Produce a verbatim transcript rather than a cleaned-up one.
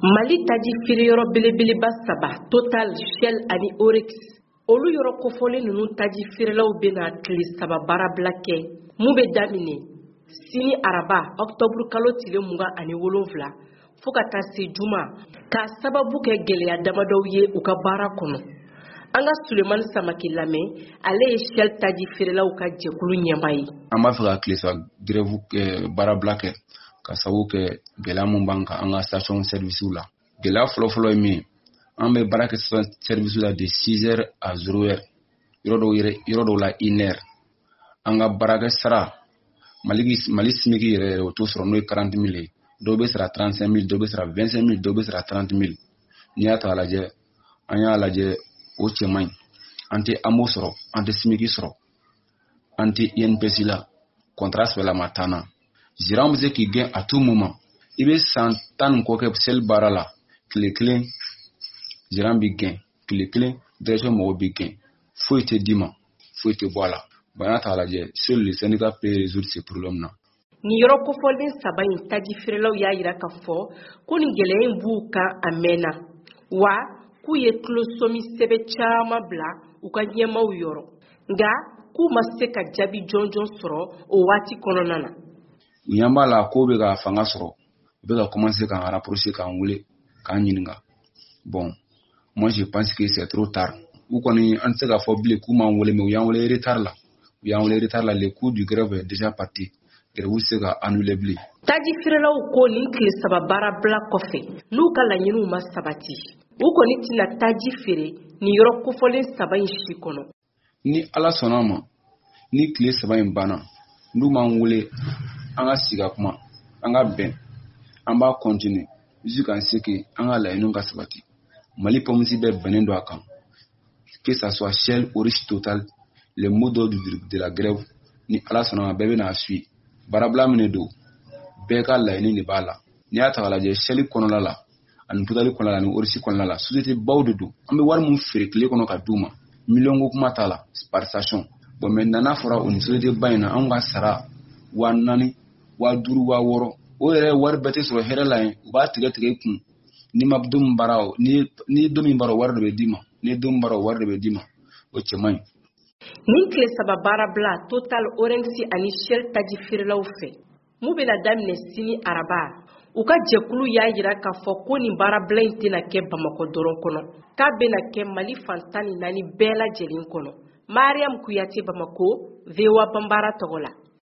Mali taji feere yɔrɔ belebeleba saba Total, Shell ani Oryx olu yɔrɔ kofɔlen ninnu taji feerelaw bena tile saba baarabila kɛ mun bɛ daminɛ sini araba octobre kalo tile mugan ani wolonwula fo ka taa se juma ka sababu kɛ gɛlɛya damadɔw ye u ka baara kɔnɔ. An ka Sulemani Samake lamɛn ale ye Shell taji feerelaw ka jɛkulu ɲɛmaa ye. An b'a fɛ ka tile saba grève kɛ baarabila kɛ ka sababu kɛ gɛlɛya mun b'an kan an ka station service la. Gɛlɛya fɔlɔfɔlɔ ye min an bɛ baara kɛ station service la de six heures à zéro heure yɔrɔ dɔw yɛrɛ yɔrɔ dɔw la une heure. An ka baarakɛ sara Mali Mali simiki yɛrɛ yɛrɛ o t'o sɔrɔ n'o ye quarante mille ye. Dɔw bɛ sara trente-cinq mille, dɔw bɛ sara vingt-cinq mille, dɔw bɛ sara trente mille. N'i y'a ta k'a lajɛ an y'a lajɛ o cɛ man ɲi. An tɛ A M O sɔrɔ, an tɛ simiki sɔrɔ, an tɛ I N P S la, contrat sɛbɛlama t'an na. Gérant bɛ se k'i gɛn à tout moment. I bɛ san tan ni kɔ kɛ Shell baara la, tile kelen gérant b'i gɛn, tile kelen direction mɔgɔw b'i gɛn, foyi tɛ d'i ma, foyi tɛ bɔ a la. Bon y'a ta k'a lajɛ seul le syndicat peut résoudre ces problèmes là. Ni yɔrɔ kofɔlen saba in taji feerelaw y'a yira k'a fɔ ko ni gɛlɛya in b'u kan a mɛnna wa k'u ye tulosomi sɛbɛ caman bila u ka ɲɛmaaw yɔrɔ nka k'u ma se ka jaabi jɔnjɔn sɔrɔ o waati kɔnɔna na. U ɲɛ b'a la ko bɛ ka fanga sɔrɔ u bɛ ka commencer k'an rapprocher k'an wele k'an ɲininka. Bon moi je pense que c'est trop tard. U kɔni an tɛ se k'a fɔ bilen k'u m'an wele mais u y'an wele retard la u y'an wele retard la le cours du grève est déjà parti. Grève se ka annuler bilen. Taji feerelaw ko nin tile saba baarabila kɔfɛ n'u ka laɲiniw ma sabati u kɔni tɛna taji feere ni yɔrɔ kofɔlen saba in si kɔnɔ. Ni Ala sɔnna ma ni tile saba in banna n'u m'an wele an ka sigi ka kuma an ka bɛn an b'a continuer jusqu'à ce que an ka laɲiniw ka sabati. Mali pɔmusi bɛɛ bɛnnen don a kan que ça soit Shell, Oryx, Total, le mot d'ordre de la grève ni Ala sɔnna ma bɛɛ bɛna suivre. Baarabila minɛ don bɛɛ ka laɲini de b'a la. N'i y'a ta k'a lajɛ Shell kɔnɔna la ani Total kɔnɔna la ani Oryx kɔnɔna la société baw de don. An bɛ wari mun feere tile kɔnɔ ka d'u ma million ko kuma t'a la par station. Bon maintenant n'a fɔra o ni société ba in na an ka sara wa naani wa duuru wa wɔɔrɔ o yɛrɛ wari bɛɛ tɛ sɔrɔ hɛrɛ la yen u b'a tigɛ tigɛ i kun ni ma don min baara o ni ni don min baara o wari de bɛ d'i ma ni don min baara o wari de bɛ d'i ma o cɛ man ɲi. Nin tile saba baarabila Total, Oryx ani Shell taji feerelaw fɛ mun bɛna daminɛ sini araba u ka jɛkulu y'a yira k'a fɔ ko nin baarabila in tɛna kɛ Bamakɔ dɔrɔn kɔnɔ k'a bɛna kɛ Mali fan tan ni naani bɛɛ lajɛlen kɔnɔ. Mariam Kuyate, Bamako, V O A Bambara tɔgɔ la.